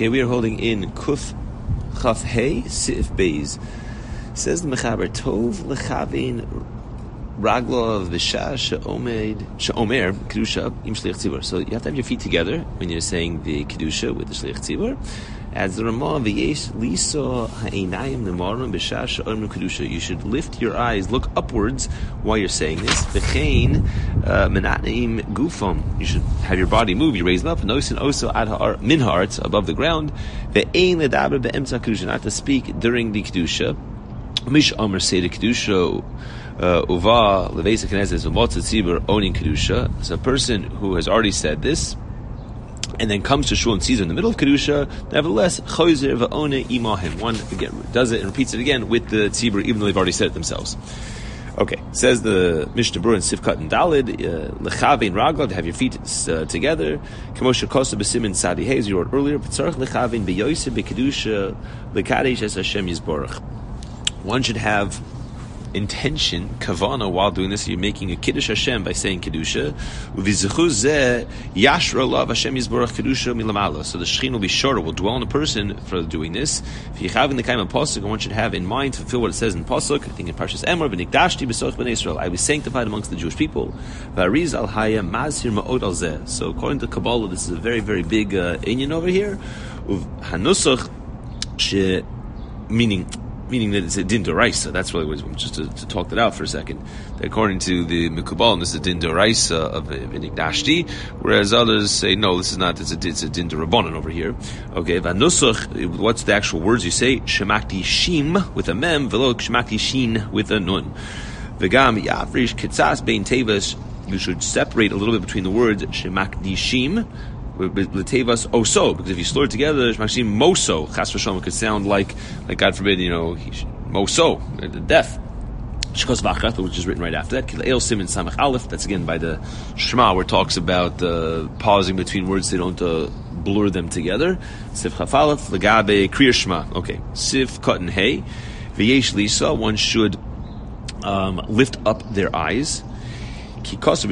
Okay, we are holding in Kuf Chaf Hey Sif Beis. Says the Mechaber Tov Lechavin Raglov V'Shah She'omer Kedusha Im Shliach Tzibur. So you have to have your feet together when you're saying the Kedusha with the Shliach Tzibur. As the Ramah V'Yesh Liso Ha'einayim Nemarim B'Shah She'omer Kedusha. You should lift your eyes, look upwards while you're saying this. V'chein Menatneim Gufam. You should have your body move. You raise them up. Nosin Oso Ad Min Ha'aretz, above the ground. V'ein Ledaber Be'emtza Kedusha. Not to speak during the Kedusha. Mish Omer say the Kedusha. Uva Levesa Knesset V'Motza Tzibur Onin Kedusha. So a person who has already said this and then comes to shul and sees it in the middle of Kedusha, nevertheless, Chozer V'One Imahim. One again does it and repeats it again with the Tzibur, even though they've already said it themselves. Okay, says the Mishnah Berurah in Sifkat and Dalid, Lechavein Ragla, to have your feet together. Kamosha Kosa B'Simin Sadi Hey, as you wrote earlier, B'tzarech Lechavein B'Yoseh B'Kedusha L'Kadesh Es Hashem Yisborach. One should have intention, kavana, while doing this. You're making a kiddush Hashem by saying kedusha. Uvizuchuz zeh yashra lav Hashem yizborach kedusha milamala. So the shechin will be shorter, will dwell on a person for doing this. If you have in the kind of pasuk, one should have in mind to fulfill what it says in pasuk. I think in Parshas Emor, v'nikdashti b'soch b'nei Yisrael. I was sanctified amongst the Jewish people. V'ariz al haya mazhir ma'od al zeh. So according to Kabbalah, this is a very, very big inyan over here. Hanusach she meaning that it's a din d'oraisa. That's really what it was, just to talk that out for a second. According to the Mekubal, this is a din d'oraisa of V'nikdashti, whereas others say, no, this is not, it's a din d'Rabbanan over here. Okay, v'nusach, what's the actual words you say? Shemakti shim with a mem, v'lo shemakti shin with a nun. V'gam yafrish kitzas bein tevas, you should separate a little bit between the words shemakti shim, L'tevas oso, because if you slur it together, Shmashim moso, chas v'shalom, it could sound like God forbid, moso, death. Shkos v'achrat, which is written right after that. Kil'el simin samach aleph, that's again by the Shema, where it talks about pausing between words, they don't blur them together. Sif chaf aleph, legabe kriya Shema. Okay, sif katan hey, v'yesh lisa, one should lift up their eyes. This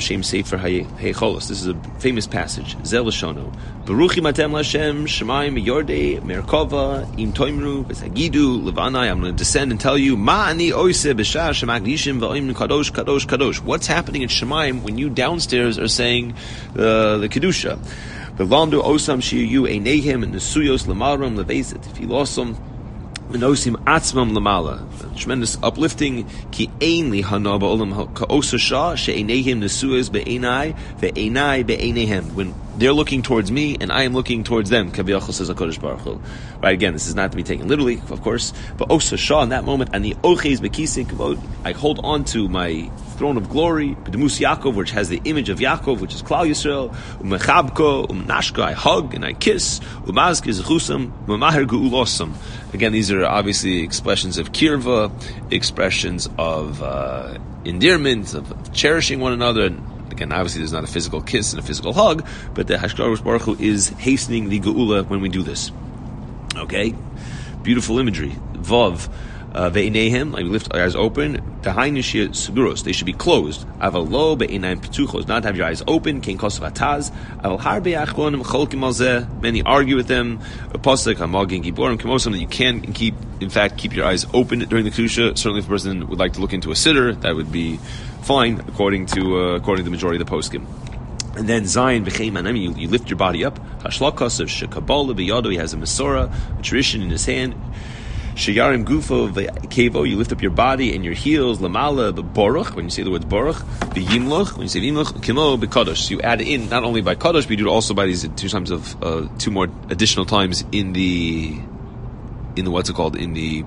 is a famous passage. Zel Lashono. Baruchim atem Lashem Shemaim Yordei Merkova Im Toimru V'Sagidu Levanai. I'm going to descend and tell you Ma'ani Oise B'Shah Shemagdishim V'Oim Kadosh Kadosh Kadosh. What's happening in Shemaim when you downstairs are saying the Kedusha? V'Lamdu Osam Shiyu Einehem and Nesuyos Lamaram Levesit. If you lost them, V'nosim atzmam lamala, tremendous uplifting. Ki ainli hana ba'olam ka'osa shah she'einehim nesuas be'einai ve'einai be'einehem. When they're looking towards me and I am looking towards them, Kaviyachol says HaKadosh Baruch Hu. Right, again, this is not to be taken literally, of course, but osa shah in that moment, and the oches bekisin kavod, I hold on to my throne of glory, B'demus Yaakov, which has the image of Yaakov, which is Klal Yisrael, umechabko, umnashka, I hug and I kiss, umazke zechusam, umahir geulosam. Again, these are obviously expressions of kirva, expressions of endearment, of cherishing one another. And again, obviously there's not a physical kiss and a physical hug, but the HaKadosh Baruch Hu is hastening the geula when we do this. Okay? Beautiful imagery. Vav. Ve'inehim, like we lift our eyes open. Tahainishia seguros, they should be closed. Avalo be'inayim petuchos, not have your eyes open. Kein kosav ataz. Aval harbe achronim cholkim al zeh. Many argue with them. Apostle hamagin giborim kemosam, that you can keep your eyes open during the kedusha. Certainly, if a person would like to look into a siddur, that would be fine according to the majority of the poskim. And then Zion v'chein manami, you lift your body up. Hashlakas of shekabala b'yado, he has a mesorah, a tradition in his hand. Sheyarim gufo v'kevo, you lift up your body and your heels. Lamala b'boruch, when you say the words boruch. V'yimloch, when you say v'yimloch. Kimo b'kadosh, you add in not only by kadosh, but you do it also by these two more additional times in the what's it called, in the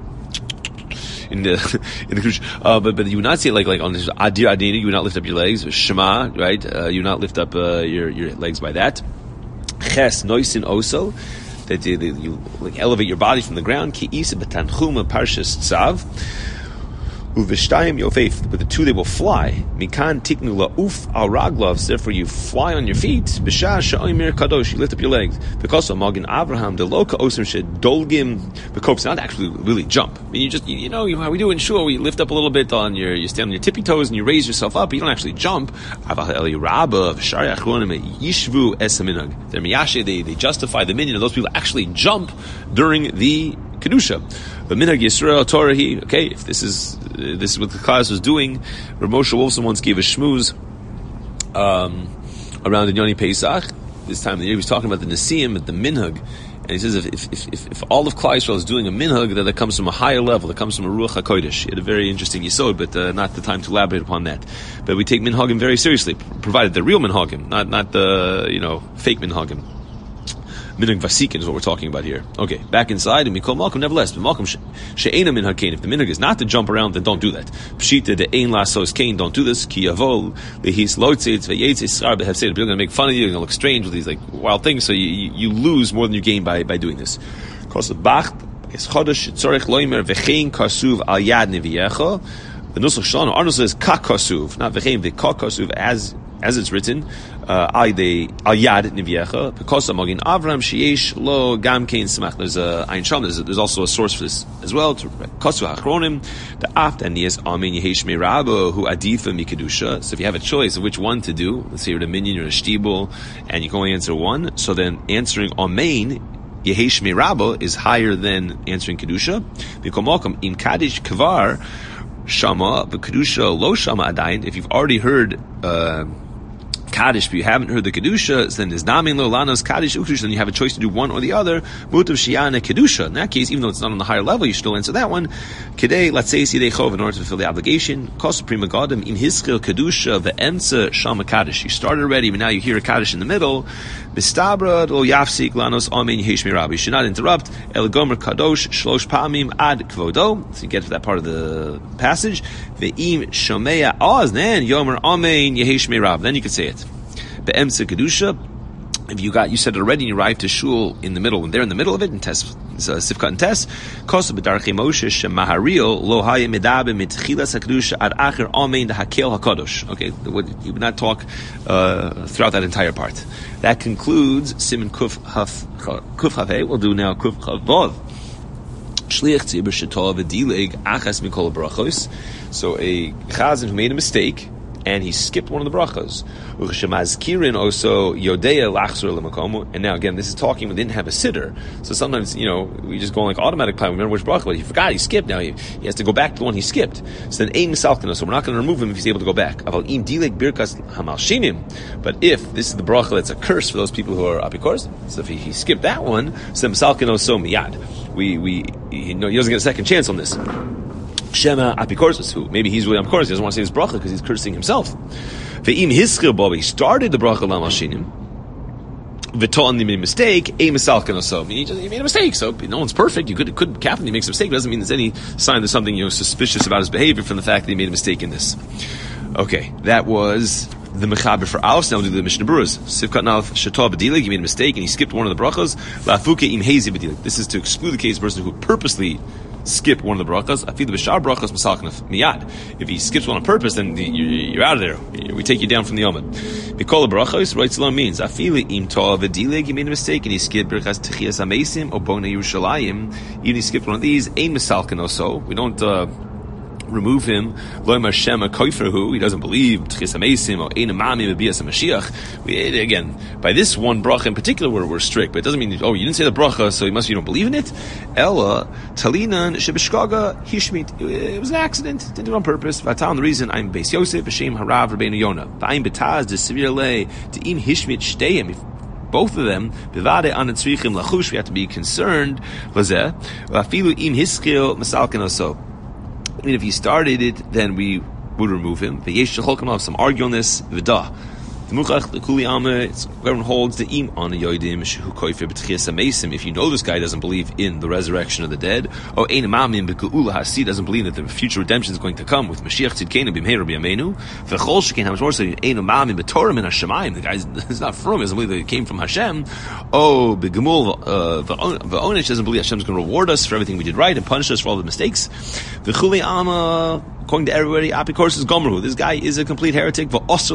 Kiddush. But you would not say it like on this adir adinu, you would not lift up your legs. Shema, right? You would not lift up your legs by that. Ches noisin oso, that you like elevate your body from the ground. Ki isa b'tanchuma parshas tzav. Uvishtaim yofef, with the two they will fly. Mikan tiknu la'uf al raglav, therefore you fly on your feet. B'shah sha'omer kadosh, you lift up your legs. Because of Magen Avraham, the loka osir shedolgim, the kopes, not actually really jump. I mean, you just, you know how we do in shul, we lift up a little bit on you stand on your tippy toes and you raise yourself up, but you don't actually jump. Yishvu esaminag. They're miyashe, they justify the minyan of those people actually jump during the Kedusha. But Minhag Yisrael Torah, okay, if this is what the class was doing, Rav Moshe Wolfson once gave a shmooze around the Yoni Pesach. This time of the year, he was talking about the Nesiim, the Minhag, and he says if all of Klal Yisrael is doing a Minhag, that comes from a higher level, that comes from a Ruach HaKodesh. He had a very interesting yisod, but not the time to elaborate upon that. But we take Minhagim very seriously, provided the real Minhagim, not the fake Minhagim. Minhag Vasikin is what we're talking about here. Okay, back inside, and we call Malkum, nevertheless, but Malkum she'ena minhag kain. If the minhag is not to jump around, then don't do that. Pshita de ein lasos kain, don't do this. Ki yavol lehis lotzitz ve'yetzis sar behav said. People are going to make fun of you, you're going to look strange with these like wild things, so you lose more than you gain by doing this. Because the bacht is chodesh tzorech loimer v'chein kasuv al yad neviyecha. The nusach shalom, our nusach is ka kasuv, not v'chein v'ka kasuv as it's written. Al yad nivyecha because of Magen Avraham sheyesh lo gam kein smach. There's a Ayin Sham. There's also a source for this as well. Kosu hachronim the aft and yes amen yehesh meirabo who adifa mikedusha. So if you have a choice of which one to do, let's say you're a minyan or a shtibel, and you can only answer one. So then answering amen yehesh meirabo is higher than answering kedusha. B'komokum im kadish kvar shama b'kedusha lo shama adayin. If you've already heard Kaddish, but you haven't heard the Kedusha, then there's Namin Lo Lanos Kaddish Ukdush, then you have a choice to do one or the other. Mutav Shiana Kedusha. In that case, even though it's not on the higher level, you should still answer that one. Kedei, let's say Sidei Chov, in order to fulfill the obligation. Kosu Prima Godim, Im Hiskil Kedusha, the Ensa Shama Kaddish. You started already, but now you hear a Kaddish in the middle. Bistabra Lo Yafsik Lanos Amen Yehesh Mirabi. You should not interrupt. El Gomer Kadosh Shlosh Pamim Ad Kvodo. So you get to that part of the passage. Ve'im Shomea Oz, then Yomer Amen Yehesh Mirab. Then you could say it. Be'emsa Kedusha. If you said it already, and you arrived to shul in the middle, when they're in the middle of it, in Tes, Sifkat and Tes, Kosa B'darchei Moshe Shemaharil Lo Haya Medabe Mitchilas HaKedusha Ad Acher Amen Hakel HaKadosh. Okay, you would not talk throughout that entire part. That concludes Siman Kuf Hafei. We'll do now Kuf Chavav. Shliach Tzibur Shetov V'dileg Achas Mikol Brachos. So a chazan who made a mistake and he skipped one of the brachos. Uchshemazkirin also Yodea Lachzor Lemakomo. And now again, this is talking when they didn't have a sitter. So sometimes, we just go on like automatic plan. We remember which bracha, but he forgot, he skipped. Now he has to go back to the one he skipped. So then Ein Misalkina. So we're not going to remove him if he's able to go back. Aval Im Dilek Birkas Hamalshinim. But if this is the bracha that's a curse for those people who are apikors, so if he skipped that one, so Misalkina so miyad. He doesn't get a second chance on this. Shema Apikorsus, who maybe he's really Apikorsus, he doesn't want to say his bracha because he's cursing himself. Ve'im Hiskil Bobi started the bracha Lam Hashinim. V'to'an he made a mistake. A Misalkan also. He made a mistake, so no one's perfect. You could captain. He makes a mistake. It doesn't mean there's any sign there's something suspicious about his behavior from the fact that he made a mistake in this. Okay, that was the Mechaber for Aleph. Now we'll do the Mishnah Berurah. Sivkat Nalef Shatov B'dilig. He made a mistake and he skipped one of the brachas. Lafuke Im Hezi B'dilig. This is to exclude the case of a person who purposely skip one of the brachas. Afidu b'shar brachas misalknaf miyad. If he skips one on purpose, then you're out of there. We take you down from the yomad. B'kol brachos, right Salam means afilu im tov v'dileg. He made a mistake and he skipped brachas techias amesim or bona Yerushalayim. Even he skipped one of these. Ein misalkin also. We don't remove him. Lo Hashem koifrahu. He doesn't believe techias amesim or ein amami b'bias Mashiach. Again, by this one bracha in particular, we're strict, but it doesn't mean you didn't say the bracha, so you don't believe in it. Ella talinan shebishkaga hishmit. It was an accident. Didn't do it on purpose. Vatal. The reason I'm Beis Yosef b'shem harav Rabbeinu Yonah. V'ayin betaz desivir le te'im hishmit shteim. Both of them, bivade anatzrichim lachush. We have to be concerned. Vazeh v'afilu im hiskil masalkin oso. I mean, if he started it, then we would remove him. V'yesh shecholkim have some argue on this. V'dah. The Muchach, the Kuli Alma, everyone holds the Im on the Yoidim, Shehu Koifer B'tchias HaMeisim. If you know this guy doesn't believe in the resurrection of the dead, or Ein Amamim B'Geula Hasi doesn't believe that the future redemption is going to come with Mashiach Tzidkenu B'Mheir B'Yameinu, V'chol Shekein, how much more so, Ein Amamim B'Torah Min HaShemayim, the guy is not from, he doesn't believe that it came from Hashem, oh, B'Gemul V'Onish doesn't believe Hashem is going to reward us for everything we did right and punish us for all the mistakes. The Kuli Alma, according to everybody, Apikoros is Gomru. This guy is a complete heretic.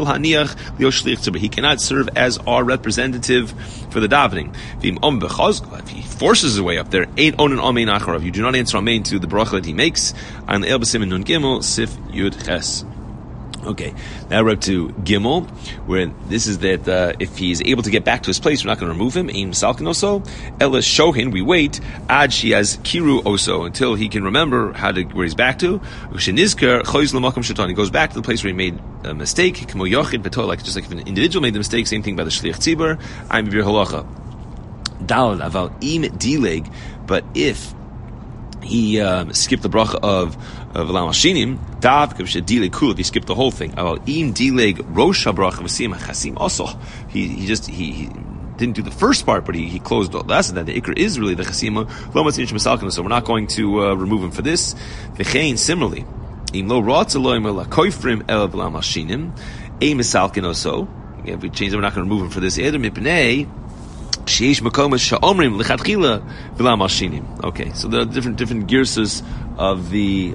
He cannot serve as our representative for the davening. If he forces his way up there, you do not answer amen to the bracha that he makes. On El B'Simin Nun Gimel Sif Yud Ches. Okay, now we're up to Gimel, where this is that if he's able to get back to his place, we're not going to remove him. Ein Salkin Oso, Ela Shohin, we wait, Ad she has Kiru Oso, until he can remember where he's back to. Ushenizker Choiz L'Makom Shatan, he goes back to the place where he made a mistake. K'mo Yochid B'Tol, like just like if an individual made the mistake, same thing by the Shliach Tzibur. I'm B'Bir Halacha. Dalad Aval Im Dileg, but if he skipped the bracha of V'lam Hashinim, Dav Dileg Kul, if he skipped the whole thing. Im Dileg Rosh HaBracha V'Sim HaChasim also. He didn't do the first part, but he closed the lesson that the Ikr is really the Chasima. So we're not going to remove him for this. V'chein, similarly, Im Lo Ratz Elohim Ela Koifrim El V'lam Hashinim, Ein Misalkin also. If we change it, we're not going to remove him for this. Eder Mipnei Sheish Makomas Sha'omrim L'Chadchila V'lam Hashinim. Okay, so there are different girsas of the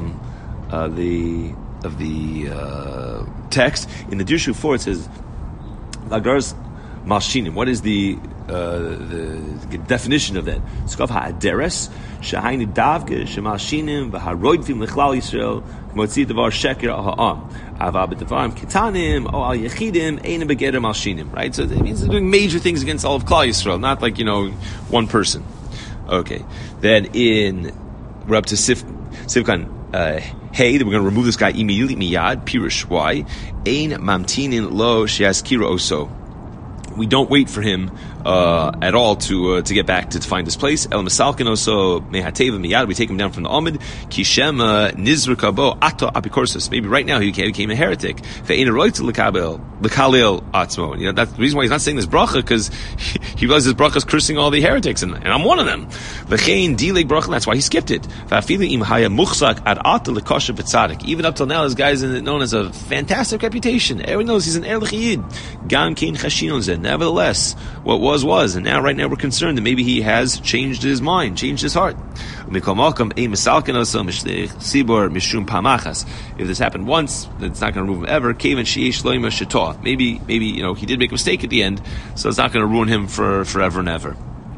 text. In the Dirshu 4 it says Lagars Malshinim. What is the definition of that? Skav ha'aderes shahayni davge shemalshinim v'haroidvim lechlal Yisrael k'motzi davar sheker ha'am ava b'davarim kitanim o al yechidim ein begeder malshinim. Right, so it means they're doing major things against all of Klal Yisrael, not like one person. Okay, then we're up to Sivkan. Hey, we're going to remove this guy immediately. Miyad pirush. Why? Ein mamtinin lo sheyaskiru oso. We don't wait for him at all to get back to find his place. El Masalkin also mehateva miyad. We take him down from the Amid. Kishem nizrukabo ato apikorsus. Maybe right now he became a heretic. Ve'ena roitz lekalil atzmo. That's the reason why he's not saying this bracha, because he realizes his bracha is cursing all the heretics, and I'm one of them. V'chein dileg bracha. That's why he skipped it. Va'afilu im haya muchzak ad ata lekosha b'tzadik. Even up till now, this guy is known as a fantastic reputation. Everyone knows he's an erlich yid. Gam kein chashinon zeh. Nevertheless, what was, and right now we're concerned that maybe he has changed his mind, changed his heart. If this happened once, then it's not going to remove him ever. Maybe he did make a mistake at the end, so it's not going to ruin him for forever and ever.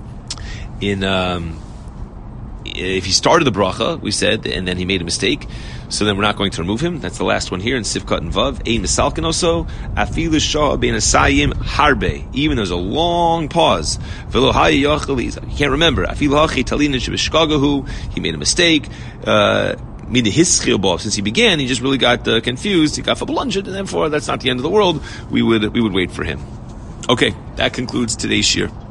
If he started the bracha, we said, and then he made a mistake, so then we're not going to remove him. That's the last one here in Sivkat and Vav. Ein misalkin also afilu shah ben asayim harbe. Even there's a long pause. Velo hayi yachal. You can't remember. Afilu hachi talinin shebeshkagahu. He made a mistake. Since he began, he just really got confused. He got fablunjed, and therefore that's not the end of the world. We would wait for him. Okay, that concludes today's shir.